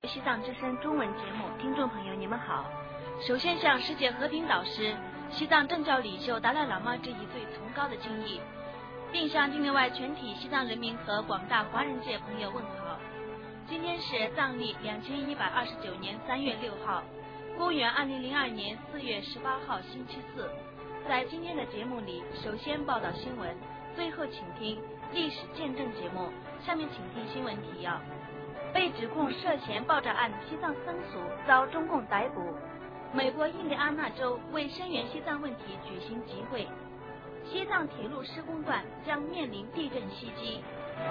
西藏之声中文节目，听众朋友你们好。首先向世界和平导师、西藏政教领袖达赖喇嘛致以最崇高的敬意，并向境内外全体西藏人民和广大华人界朋友问好。今天是藏历2129年3月6号，公元2002年4月18号星期四。在今天的节目里，首先报道新闻，最后请听历史见证节目。下面请听新闻提要。被指控涉嫌爆炸案西藏僧俗遭中共逮捕。美国印第安纳州为声援西藏问题举行集会。西藏铁路施工段将面临地震袭击。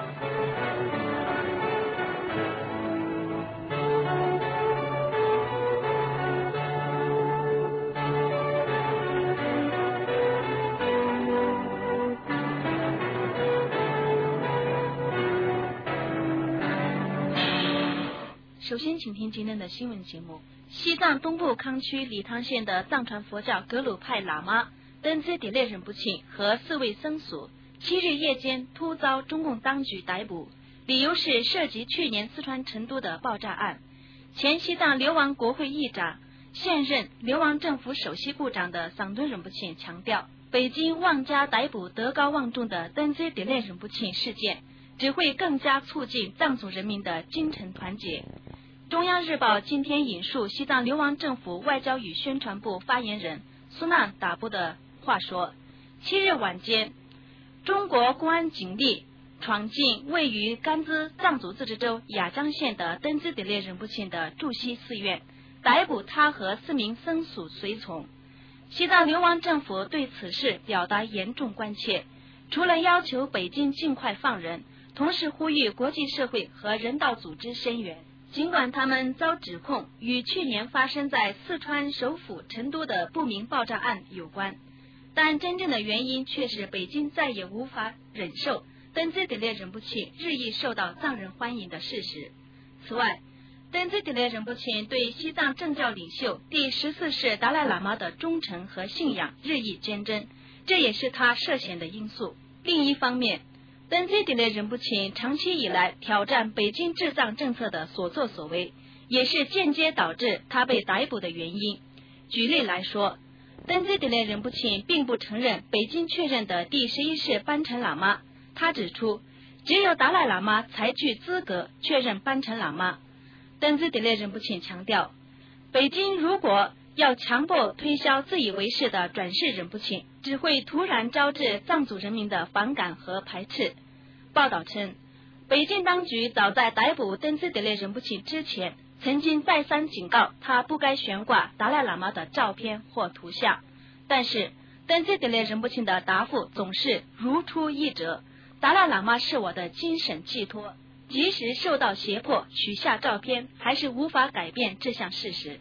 首先请听今天的新闻节目。西藏东部康区理塘县的藏传佛教格鲁派喇嘛登孜迭勒仁波切和4位僧俗7日夜间突遭中共当局逮捕，理由是涉及去年四川成都的爆炸案。前西藏流亡国会议长、现任流亡政府首席部长的桑敦仁波切强调，北京妄加逮捕德高望重的登孜迭勒仁波切事件，只会更加促进藏族人民的精诚团结。中央日报今天引述西藏流亡政府外交与宣传部发言人苏纳达布的话说，7日晚间，中国公安警力闯进位于甘孜藏族自治州雅江县的登孜迭勒仁波切的住西寺院，逮捕他和4名僧俗随从。西藏流亡政府对此事表达严重关切，除了要求北京尽快放人，同时呼吁国际社会和人道组织声援。尽管他们遭指控与去年发生在四川首府成都的不明爆炸案有关，但真正的原因却是北京再也无法忍受登孜迭勒仁波切日益受到藏人欢迎的事实。此外，登孜迭勒仁波切对西藏政教领袖第14世达赖喇嘛的忠诚和信仰日益坚贞，这也是他涉嫌的因素。另一方面，登孜迭勒仁波切长期以来挑战北京治藏政策的所作所为，也是间接导致他被逮捕的原因。举例来说，登孜迭勒仁波切并不承认北京确认的第11世班禅喇嘛，他指出，只有达赖喇嘛才具资格确认班禅喇嘛。登孜迭勒仁波切强调，北京如果要强迫推销自以为是的转世仁波切，只会突然招致藏族人民的反感和排斥。报道称，北京当局早在逮捕登孜迭勒仁波切之前，曾经再三警告他不该悬挂达赖喇嘛的照片或图像，但是登孜迭勒仁波切的答复总是如出一辙，达赖喇嘛是我的精神寄托，即使受到胁迫取下照片，还是无法改变这项事实。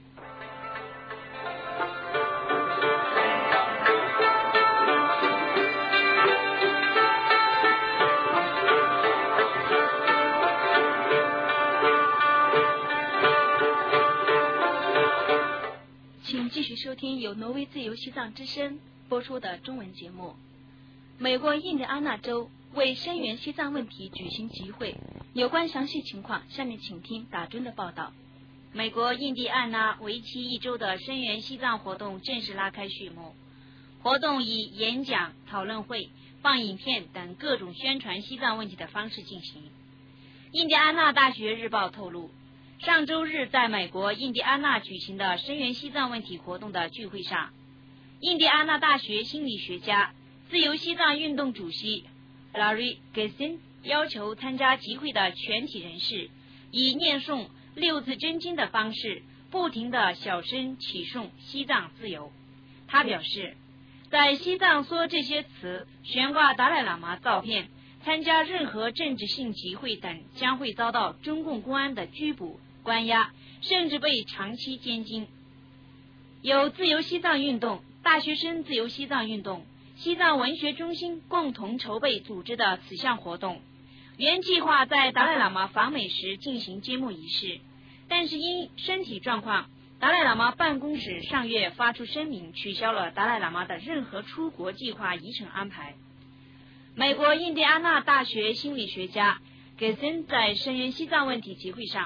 请继续收听由挪威自由西藏之声播出的中文节目。美国印第安纳州为声援西藏问题举行集会，有关详细情况，下面请听打针的报道。 美国印第安纳为期1周的声援西藏活动正式拉开序幕。活动以演讲、讨论会、放影片等各种宣传西藏问题的方式进行。印第安纳大学日报透露，上周日在美国印第安纳举行的声援西藏问题活动的聚会上，印第安纳大学心理学家、自由西藏运动主席 Larry Gessin 要求参加集会的全体人士以念诵6字真经的方式，不停地小声启诵西藏自由。他表示，在西藏说这些词、悬挂达赖喇嘛照片、参加任何政治性集会等，将会遭到中共公安的拘捕、关押，甚至被长期监禁。由自由西藏运动、大学生自由西藏运动、西藏文学中心共同筹备组织的此项活动，原计划在达赖喇嘛访美时进行揭幕仪式，但是因身体状况，达赖喇嘛办公室上月发出声明，取消了达赖喇嘛的任何出国计划仪程安排。美国印第安纳大学心理学家 Gessin 在声援西藏问题集会上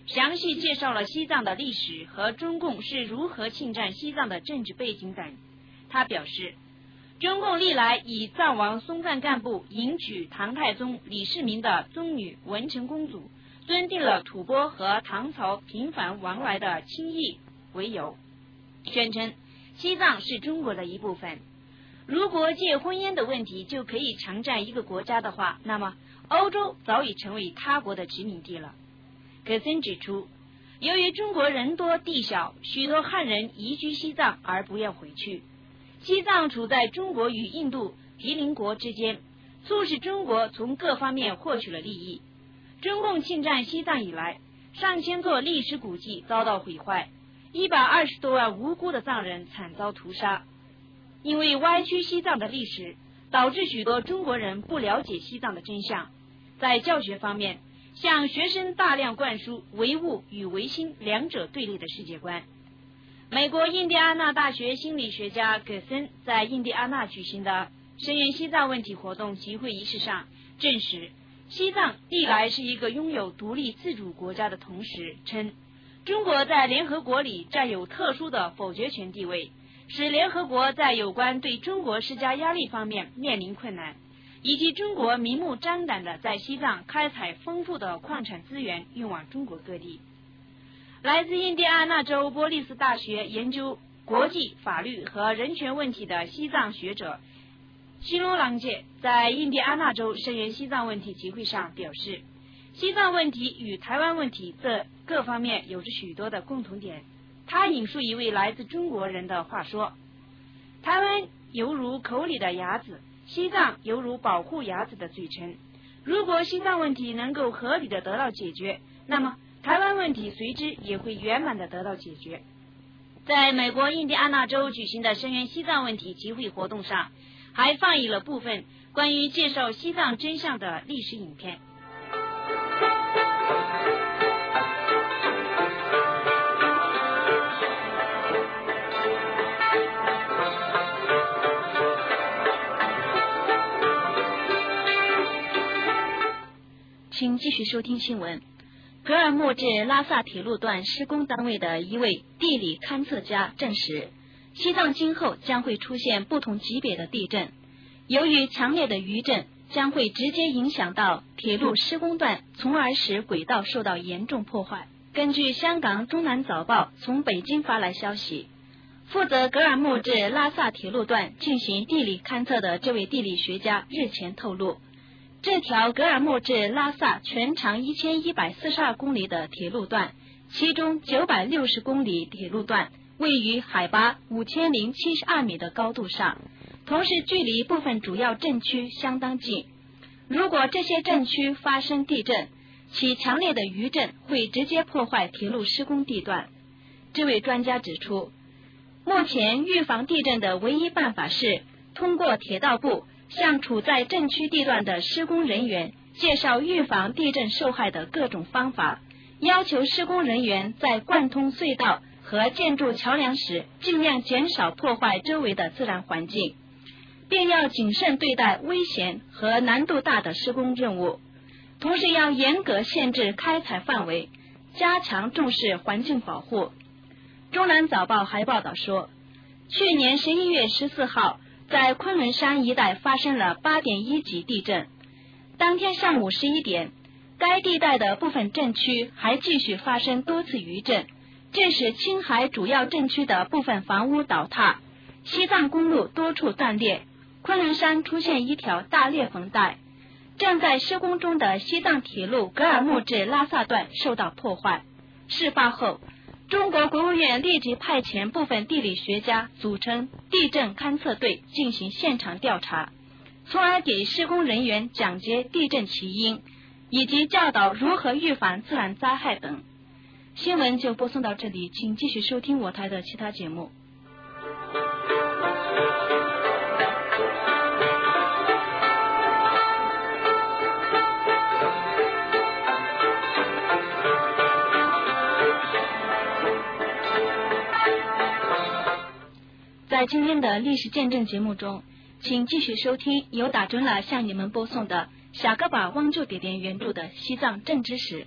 详细介绍了西藏的历史和中共是如何侵占西藏的政治背景等。他表示，中共历来以藏王松赞干部迎娶唐太宗李世民的宗女文成公主，尊定了吐蕃和唐朝频繁往来的亲议为由，宣称西藏是中国的一部分。如果借婚姻的问题就可以强占一个国家的话，那么欧洲早已成为他国的殖民地了。葛森指出，由于中国人多地小，许多汉人移居西藏而不愿回去，西藏处在中国与印度毗邻国之间，促使中国从各方面获取了利益。中共侵占西藏以来，上千座历史古迹遭到毁坏，120多万无辜的藏人惨遭屠杀。因为歪曲西藏的历史，导致许多中国人不了解西藏的真相。在教学方面，向学生大量灌输唯物与唯心两者对立的世界观。美国印第安纳大学心理学家葛森在印第安纳举行的声援西藏问题活动集会仪式上证实，西藏历来是一个拥有独立自主国家的同时，称中国在联合国里占有特殊的否决权地位，使联合国在有关对中国施加压力方面面临困难，以及中国明目张胆地在西藏开采丰富的矿产资源运往中国各地。来自印第安纳州波利斯大学研究国际法律和人权问题的西藏学者西罗朗杰在印第安纳州声援西藏问题集会上表示，西藏问题与台湾问题这各方面有着许多的共同点。他引述一位来自中国人的话说，台湾犹如口里的牙子，西藏犹如保护牙子的嘴唇。如果西藏问题能够合理的得到解决，那么台湾问题随之也会圆满的得到解决。在美国印第安纳州举行的声援西藏问题集会活动上，还放映了部分关于介绍西藏真相的历史影片。 请继续收听新闻。格尔木至拉萨铁路段施工单位的一位地理勘测家证实，西藏今后将会出现不同级别的地震，由于强烈的余震将会直接影响到铁路施工段，从而使轨道受到严重破坏。根据香港中南早报从北京发来消息，负责格尔木至拉萨铁路段进行地理勘测的这位地理学家日前透露，这条格尔木至拉萨全长1142公里的铁路段，其中960公里铁路段位于海拔5072米的高度上，同时距离部分主要镇区相当近。如果这些镇区发生地震，其强烈的余震会直接破坏铁路施工地段。这位专家指出，目前预防地震的唯一办法是通过铁道部向处在震区地段的施工人员介绍预防地震受害的各种方法，要求施工人员在贯通隧道和建筑桥梁时尽量减少破坏周围的自然环境，并要谨慎对待危险和难度大的施工任务，同时要严格限制开采范围，加强重视环境保护。中南早报还报道说，去年11月14号在昆仑山一带发生了8.1级地震，当天上午11点，该地带的部分镇区还继续发生多次余震，这使青海主要镇区的部分房屋倒塌，西藏公路多处断裂，昆仑山出现一条大裂缝带，正在施工中的西藏铁路格尔木至拉萨段受到破坏。事发后，中国国务院立即派遣部分地理学家组成地震勘测队进行现场调查，从而给施工人员讲解地震起因，以及教导如何预防自然灾害等。新闻就播送到这里，请继续收听我台的其他节目。在今天的历史见证节目中，请继续收听由打准了向你们播送的小哥把汪舅点点原著的西藏政治史。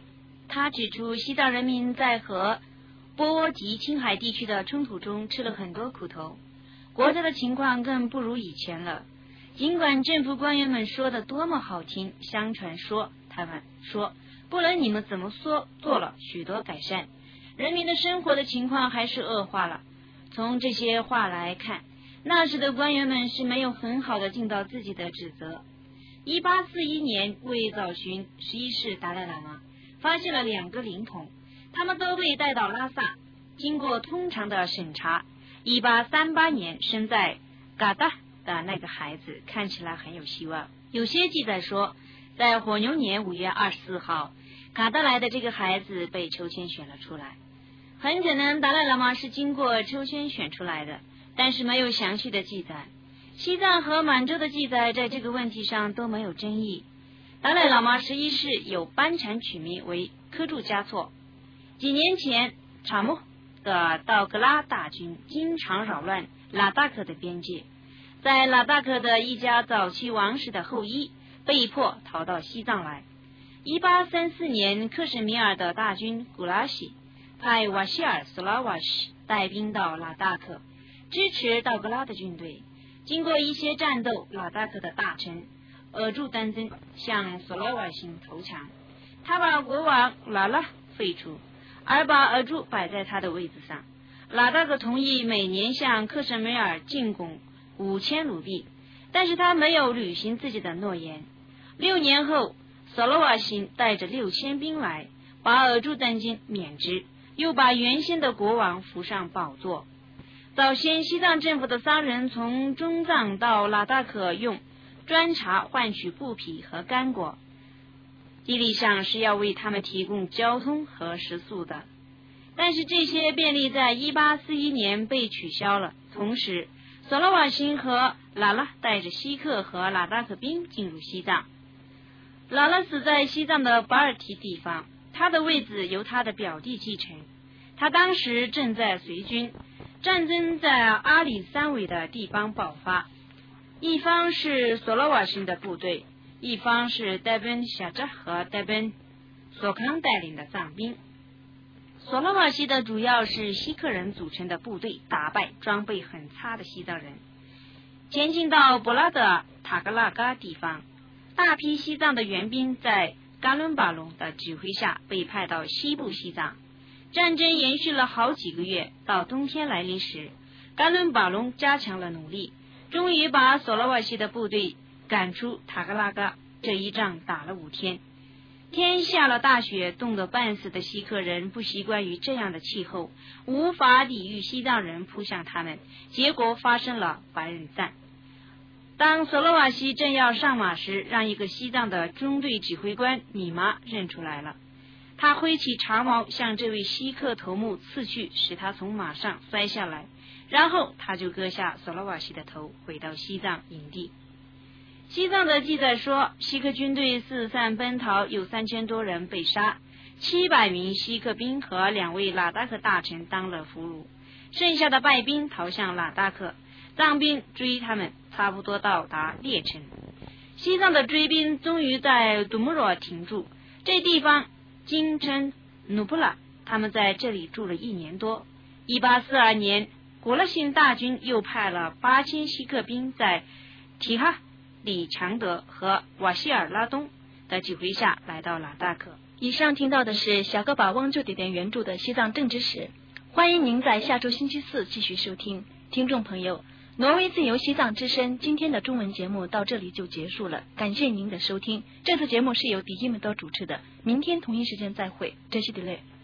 他指出，西藏人民在和波沃及青海地区的冲突中吃了很多苦头，国家的情况更不如以前了。尽管政府官员们说的多么好听，相传说他们说不论你们怎么说做了许多改善，人民的生活的情况还是恶化了。从这些话来看，那时的官员们是没有很好的尽到自己的职责。1841年，为找寻11世达赖喇嘛，发现了2个灵童，他们都被带到拉萨，经过通常的审查。1838年生在嘎达的那个孩子看起来很有希望。有些记载说，在火牛年5月24号，嘎达来的这个孩子被抽签选了出来。很可能达赖喇嘛是经过抽签选出来的，但是没有详细的记载。西藏和满洲的记载在这个问题上都没有争议。达赖喇嘛11世有班禅取名为科柱嘉措。几年前，察木的道格拉大军经常扰乱拉达克的边界，在拉达克的一家早期王室的后裔被迫逃到西藏来。1834年，克什米尔的大军古拉西派瓦希尔·索拉瓦什带兵到拉达克，支持道格拉的军队。经过一些战斗，拉达克的大臣尔柱丹增向索拉瓦什投降，他把国王拉拉废除，而把尔柱摆在他的位子上。拉达克同意每年向克什米尔进贡5000卢比，但是他没有履行自己的诺言。6年后，索拉瓦什带着6000兵来，把尔柱丹增免职，又把原先的国王扶上宝座。早先西藏政府的商人从中藏到拉达克用砖茶换取布匹和干果，地理上是要为他们提供交通和食宿的。但是这些便利在1841年被取消了。同时，索拉瓦辛和拉拉带着锡克和拉达克兵进入西藏。拉拉死在西藏的巴尔提地方，他的位子由他的表弟继承。他当时正在随军，战争在阿里三尾的地方爆发，一方是索拉瓦辛的部队，一方是戴本夏扎和戴本索康带领的藏兵。索拉瓦西的主要是锡克人组成的部队打败装备很差的西藏人，前进到博拉德塔格拉嘎地方。大批西藏的援兵在嘎伦巴隆的指挥下被派到西部西藏。战争延续了好几个月，到冬天来临时，嘎伦巴隆加强了努力，终于把索拉瓦西的部队赶出塔格拉嘎。这一仗打了5天，天下了大雪，冻得半死的锡克人不习惯于这样的气候，无法抵御西藏人扑向他们，结果发生了白人战。当索拉瓦西正要上马时，让一个西藏的中队指挥官米妈认出来了。他挥起长矛向这位锡克头目刺去，使他从马上摔下来，然后他就割下索拉瓦西的头，回到西藏营地。西藏的记载说，锡克军队四散奔逃，有3000多人被杀，700名锡克兵和2位拉达克大臣当了俘虏，剩下的败兵逃向拉达克，藏兵追他们，差不多到达列城。西藏的追兵终于在杜木若停住，这地方今称努布拉，他们在这里住了1年多。1842年，古勒辛大军又派了8000锡克兵在提哈里强德和瓦希尔拉东的指挥下来到拉达克。 以上听到的是小哥把汪州点点原著的西藏政治史，欢迎您在下周星期4继续收听。听众朋友，挪威自由西藏之声今天的中文节目到这里就结束了，感谢您的收听。这次节目是由迪基们多主持的，明天同一时间再会，这是 delay。